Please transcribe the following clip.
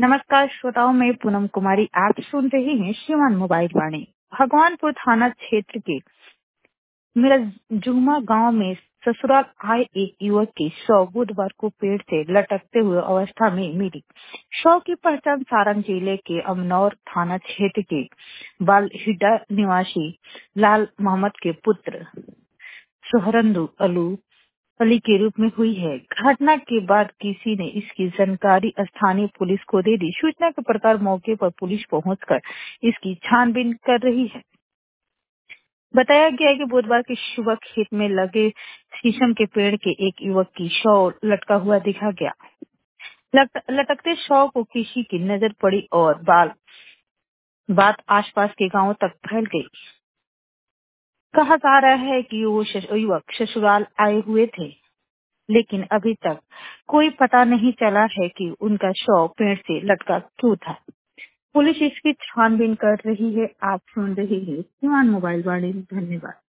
नमस्कार श्रोताओं, मैं पूनम कुमारी। आप सुन रही हैं श्रीमान मोबाइल वाणी। भगवानपुर थाना क्षेत्र के मिरजुमा गांव में ससुराल आए एक युवक की शव बुधवार को पेड़ से लटकते हुए अवस्था में मिली। शव की पहचान सारण जिले के अमनौर थाना क्षेत्र के बालहिड्डा निवासी लाल मोहम्मद के पुत्र सोहरंदू अली के रूप में हुई है। घटना के बाद किसी ने इसकी जानकारी स्थानीय पुलिस को दे दी। सूचना के प्रकार मौके पर पुलिस पहुंचकर इसकी छानबीन कर रही है। बताया गया है कि बुधवार की सुबह खेत में लगे शीशम के पेड़ के एक युवक की शव लटका हुआ दिखा गया। लटकते शव को किसी की नजर पड़ी और बात आसपास के गांवों तक फैल गई। कहा जा रहा है कि वो युवक ससुराल आए हुए थे, लेकिन अभी तक कोई पता नहीं चला है कि उनका शव पेड़ से लटका क्यों था। पुलिस इसकी छानबीन कर रही है। आप सुन रही है श्रीमान मोबाइल वाणी। धन्यवाद।